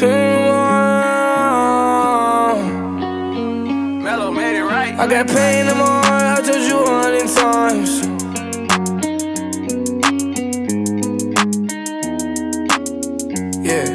pain more. Mellow made it right. I got pain in my heart, I told you 100 times. Yeah.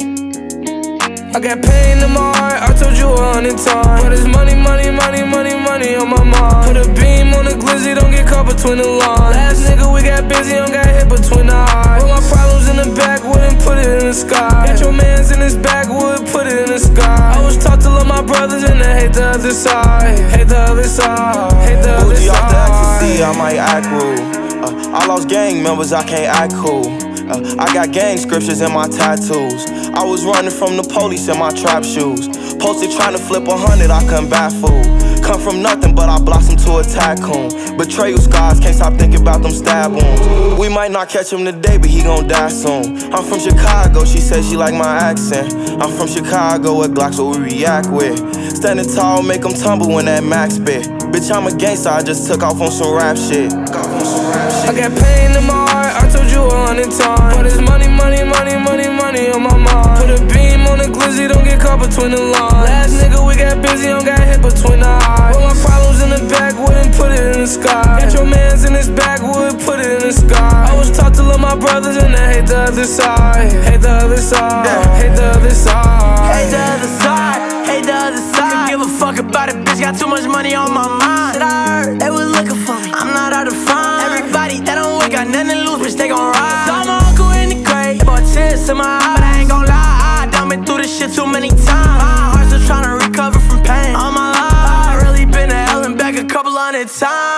I got pain in my heart, I told you 100 times. But it's money, money, money, money, money on my mind. Put a beam on the glizzy, don't get caught between the lines. Last nigga we got busy, don't got hit between the eyes. Put my problems in the backwood and put it in the sky. Got your mans in his backwood, put it in the sky. I was taught to love my brothers and I hate the other side. Hate the other side, hate the other side. off the ecstasy, I might act rude. I lost gang members, I can't act cool. I got gang scriptures in my tattoos. I was running from the police in my trap shoes. Posted trying to flip 100, I couldn't bat fool. Come from nothing, but I blossomed to a tycoon. Betrayal scars, can't stop thinking about them stab wounds. We might not catch him today, but he gon' die soon. I'm from Chicago, she said she like my accent. I'm from Chicago, with Glocks what we react with. Standing tall, make them tumble when that max spit. Bitch, I'm a gangster, I just took off on some rap shit. I got pain in my heart, I told you 100 times. But it's money, money, money, money, money on my mind. Put a beam on the glizzy, don't get caught between the lines. Last nigga we got busy, don't got hit between the eyes. Put my problems in the backwood and put it in the sky. Got your mans in his backwood, put it in the sky. I was taught to love my brothers and I hate the other side. Hate the other side, hate the other side. Hate the other side, hate the other side. Don't give a fuck about it, bitch, got too much money on my mind. Shit, I heard they was looking for me, I'm not hard to find. Everybody that don't work got nothing to lose, bitch, they gon' ride. Saw my uncle in the grave, they bought tears in my eyes. But I ain't gon' lie, I done been through this shit too many times. My heart's still tryna recover from pain. All my life, I really been to hell and back a couple hundred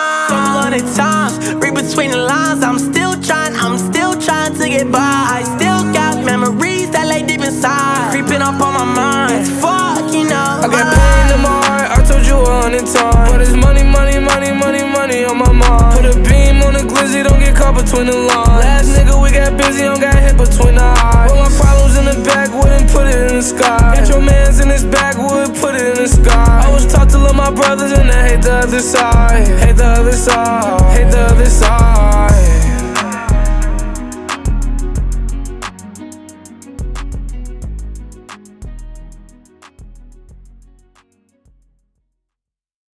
times. Read between the lines, I'm still trying to get by. I still got memories that lay deep inside, creeping up on my mind. It's fuck, you know. I got pain in my heart, I told you 100 times. But it's money, money, money, money, money on my mind. Put a beam on the glizzy, don't get caught between the lines. Last nigga we got busy, don't got hit between the eyes. Put my problems in the backwood and put it in the sky. Got your mans in his backwood, put it in the sky. I was taught to love my brothers and I hate the other side. Hate the other side.